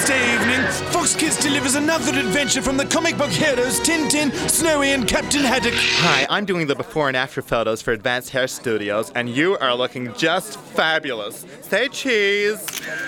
Wednesday evening, Fox Kids delivers another adventure from the comic book heroes Tintin, Snowy and Captain Haddock. Hi, I'm doing the before and after photos for Advanced Hair Studios, and you are looking just fabulous. Say cheese.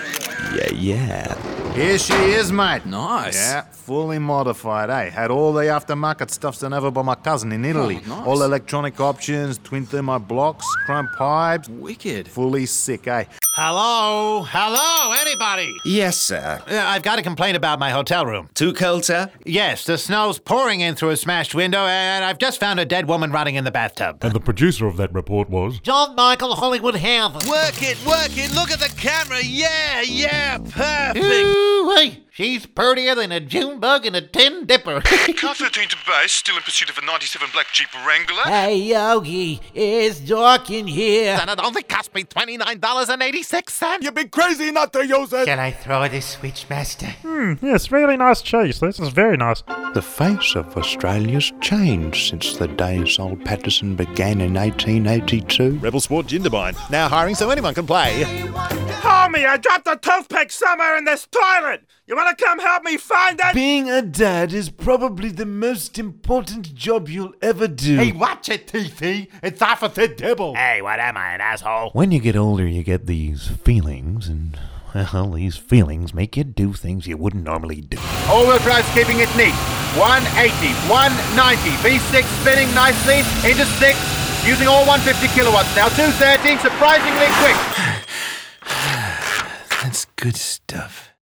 Yeah. Here she is, mate. Nice. Yeah, fully modified, eh? Had all the aftermarket stuff sent over by my cousin in Italy. Oh, nice. All electronic options, twin thermo blocks, chrome pipes. Wicked. Fully sick, eh? Hello, anybody? Yes, sir. I've got a complaint about my hotel room. Too cold, sir? Yes, the snow's pouring in through a smashed window, and I've just found a dead woman rotting in the bathtub. And the producer of that report was... John Michael Hollywood Houghton. Work it, look at the camera, yeah, perfect. Ooh-wee. She's purtier than a June bug in a tin dipper. Car 13 to base, still in pursuit of a 97 black Jeep Wrangler. Hey, Yogi, it's dark in here. And it only cost me $29.86. You'd be crazy not to use it. Can I throw this switch, master? Yes, really nice cheese. This is very nice. The face of Australia's changed since the days old Patterson began in 1882. Rebel Sport Jindabyne, now hiring so anyone can play. Homie, I dropped a toothpick somewhere in this toilet. You want to come help me find it? Being a dad is probably the most important job you'll ever do. Hey, watch it, TT. It's off of the dibble. Hey, what am I, an asshole? When you get older, you get these feelings, and, well, these feelings make you do things you wouldn't normally do. All-wheel drive's keeping it neat. 180, 190, V6 spinning nicely into 6, using all 150 kilowatts now. 213, surprisingly quick. That's good stuff.